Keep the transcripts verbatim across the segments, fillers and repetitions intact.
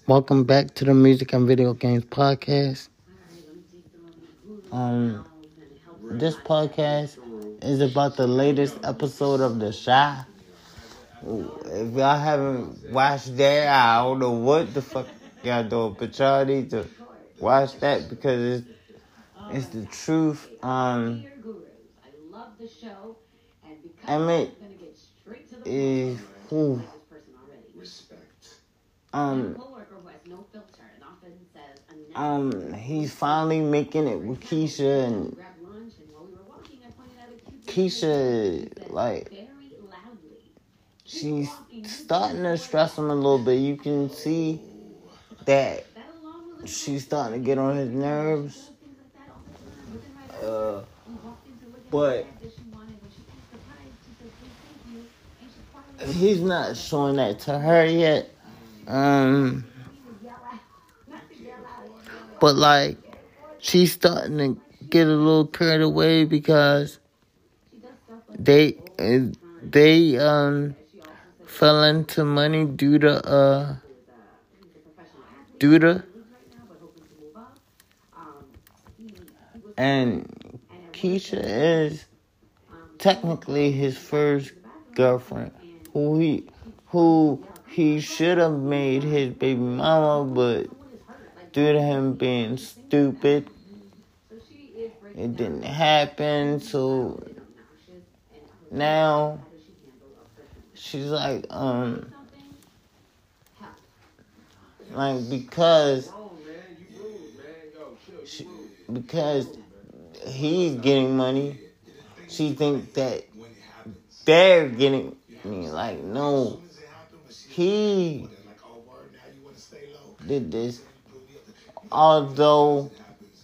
Welcome back to the Music and Video Games Podcast. Um, this podcast is about the latest episode of The Chi. If y'all haven't watched that, I don't know what the fuck y'all doing, but y'all need to watch that because it's it's the truth. Um, Emmett is who. Um, um, he's finally making it with Keisha, and Keisha, like, she's starting to stress him a little bit. You can see that she's starting to get on his nerves. Uh, but he's not showing that to her yet. Um, but like, she's starting to get a little carried away because they they um fell into money due to uh due to and Keisha is technically his first girlfriend, who he who he should have made his baby mama, but due to him being stupid, it didn't happen. So now she's like, um, like because she, because he's getting money, she thinks that they're getting me. Like, no, he did this. Although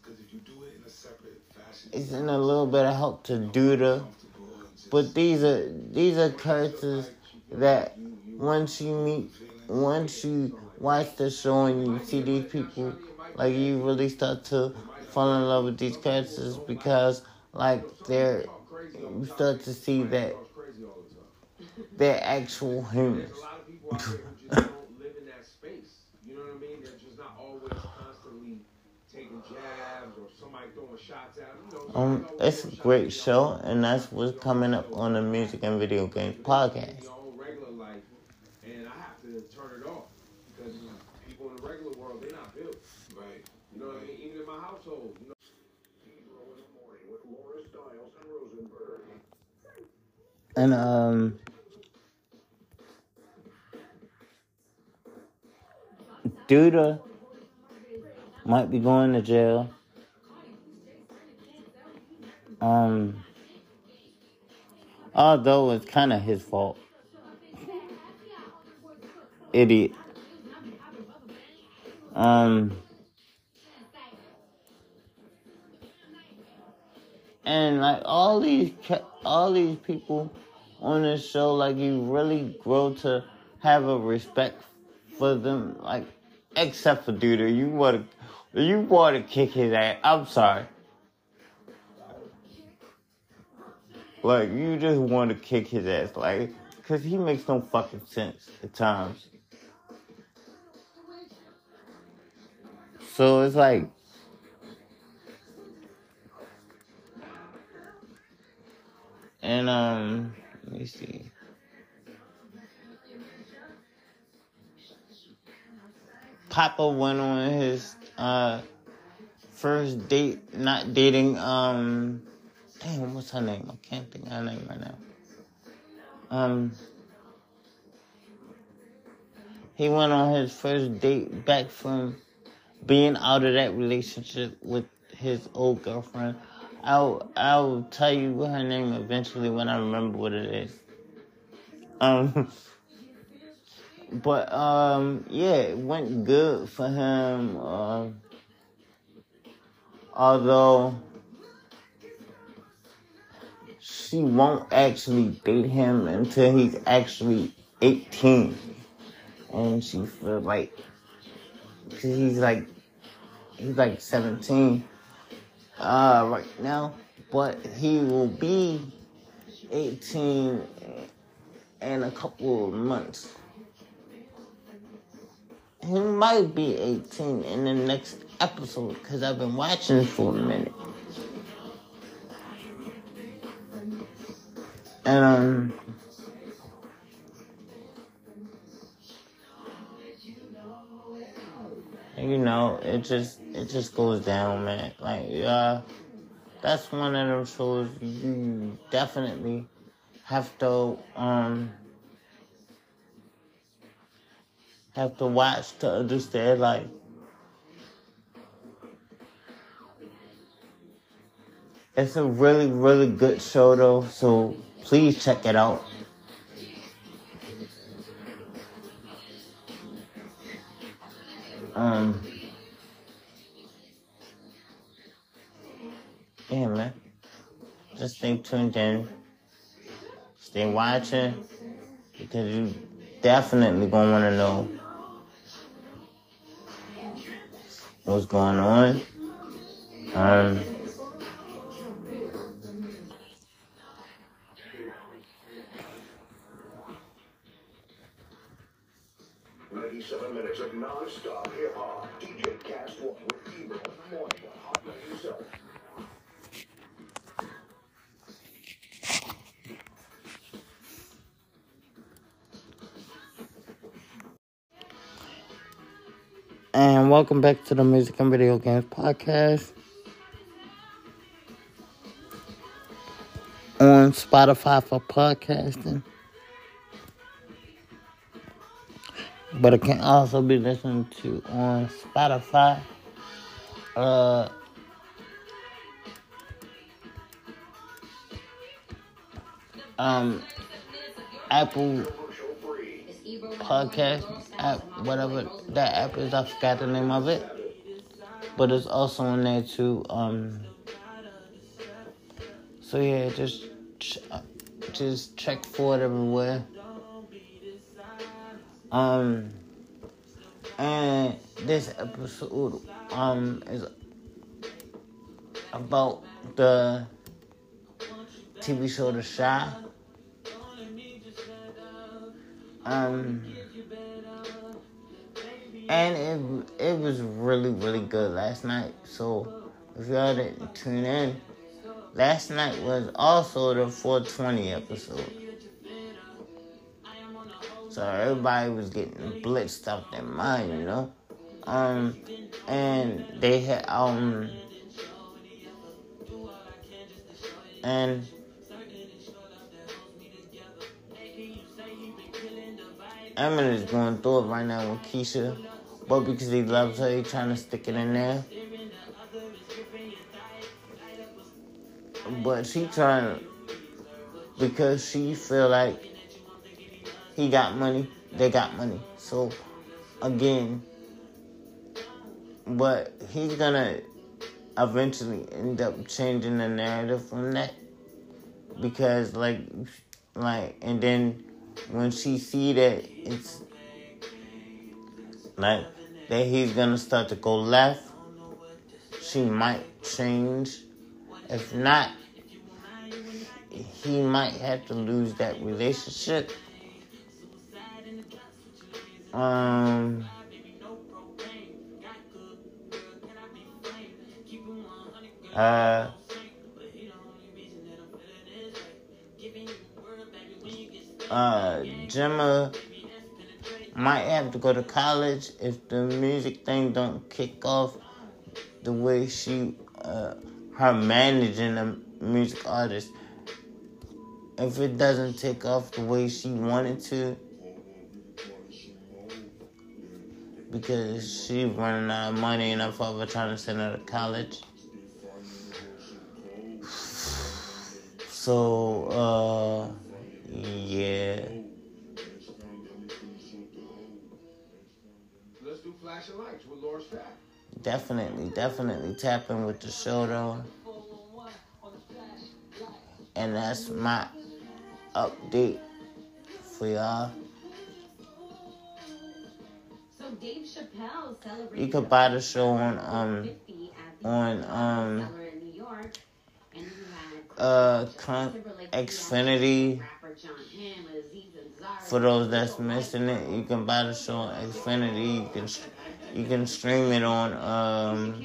it's in a little bit of help to Duda, but these are these are characters that once you meet, once you watch the show and you see these people, like, you really start to fall in love with these characters because, like, they're you start to see that they're actual humans. Um, it's a great show, and that's what's coming up on the Music and Video Games Podcast. And um, Duda might be going to jail. Um, although it's kind of his fault. Idiot. Um, and like all these, all these people on this show, like, you really grow to have a respect for them. Like, except for Duda, you want to, you want to kick his ass. I'm sorry. Like, you just want to kick his ass, like, because he makes no fucking sense at times. So it's like, and, um, let me see. Papa went on his, uh, first date, not dating, um, damn, what's her name? I can't think of her name right now. Um, he went on his first date back from being out of that relationship with his old girlfriend. I'll I'll tell you what her name eventually when I remember what it is. Um, but um, yeah, it went good for him. Uh, although she won't actually date him until he's actually eighteen, and she feels like he's like he's like seventeen uh, right now, but he will be eighteen in a couple of months. he might be eighteen in the next episode because I've been watching for a minute. And, um, you know, it just, it just goes down, man. Like, uh, that's one of them shows you definitely have to, um, have to watch to understand, like, it's a really, really good show, though, so please check it out. Um, yeah, man. Just stay tuned in. Stay watching, because you definitely gonna want to know what's going on. Um, ninety-seven minutes of non-stop hip-hop. D J Cast One with Ebro in the morning on Hot ninety-seven. and welcome back to the Music and Video Games Podcast on Spotify for podcasting. But it can also be listened to on Spotify, uh, um, Apple Podcast app, whatever that app is. I forgot the name of it, but it's also on there too. Um, so yeah, just ch- just check for it everywhere. Um, and this episode um is about the T V show The Chi. Um, and it it was really really good last night. So if y'all didn't tune in, last night was also the four twenty episode. So everybody was getting blitzed out their mind, you know. Um, and they had um, and Emmett is going through it right now with Keisha, but because he loves her, he's trying to stick it in there. But she trying to, because she feel like he got money, they got money. So, again, but he's gonna eventually end up changing the narrative from that. Because, like, like, and then when she see that it's, like, that he's gonna start to go left, she might change. If not, he might have to lose that relationship. Um, uh, uh, Gemma might have to go to college if the music thing don't kick off the way she, uh, her managing a music artist. If it doesn't take off the way she wanted to, because she's running out of money and her father trying to send her to college. So, uh, yeah. Let's do flashing lights with Laura Stack. Definitely, definitely tap in with the show, though. And that's my update for y'all. Dave Chappelle celebrated You could buy the show on um on um uh Xfinity, For those that's missing it, you can buy the show on Xfinity. You can you can stream it on um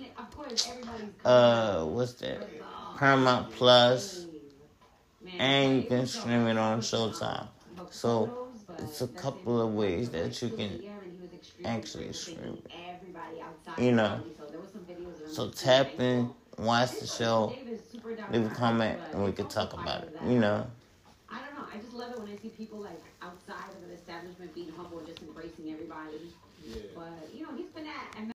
uh what's that? Paramount Plus, and you can stream it on Showtime. So it's a couple of ways that you can actually stream it. You know. So tap in, watch the show, leave a comment, and we can talk about it. You know. I don't know. I just love it when I see people like outside of an establishment being humble and just embracing everybody. Yeah. But you know, he's been at.